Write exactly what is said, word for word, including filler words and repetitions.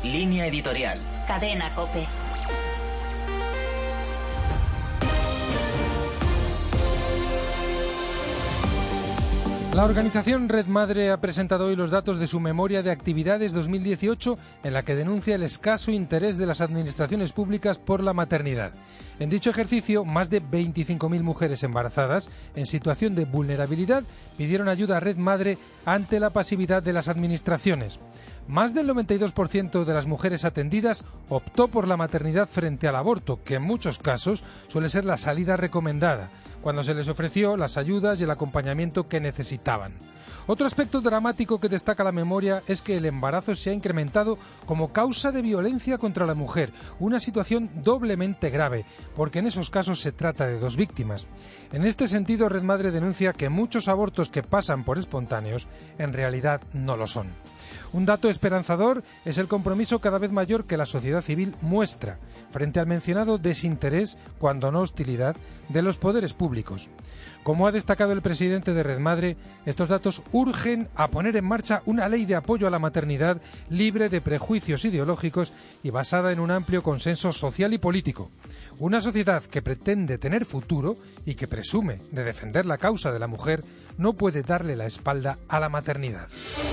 Línea editorial. Cadena COPE. La organización Red Madre ha presentado hoy los datos de su memoria de actividades dos mil dieciocho, en la que denuncia el escaso interés de las administraciones públicas por la maternidad. En dicho ejercicio, más de veinticinco mil mujeres embarazadas en situación de vulnerabilidad pidieron ayuda a Red Madre ante la pasividad de las administraciones. Más del noventa y dos por ciento de las mujeres atendidas optó por la maternidad frente al aborto, que en muchos casos suele ser la salida recomendada, cuando se les ofreció las ayudas y el acompañamiento que necesitaban. Otro aspecto dramático que destaca la memoria es que el embarazo se ha incrementado como causa de violencia contra la mujer, una situación doblemente grave, porque en esos casos se trata de dos víctimas. En este sentido, Red Madre denuncia que muchos abortos que pasan por espontáneos en realidad no lo son. Un dato esperanzador es el compromiso cada vez mayor que la sociedad civil muestra frente al mencionado desinterés, cuando no hostilidad, de los poderes públicos. Como ha destacado el presidente de Red Madre, estos datos urgen a poner en marcha una ley de apoyo a la maternidad libre de prejuicios ideológicos y basada en un amplio consenso social y político. Una sociedad que pretende tener futuro y que presume de defender la causa de la mujer no puede darle la espalda a la maternidad.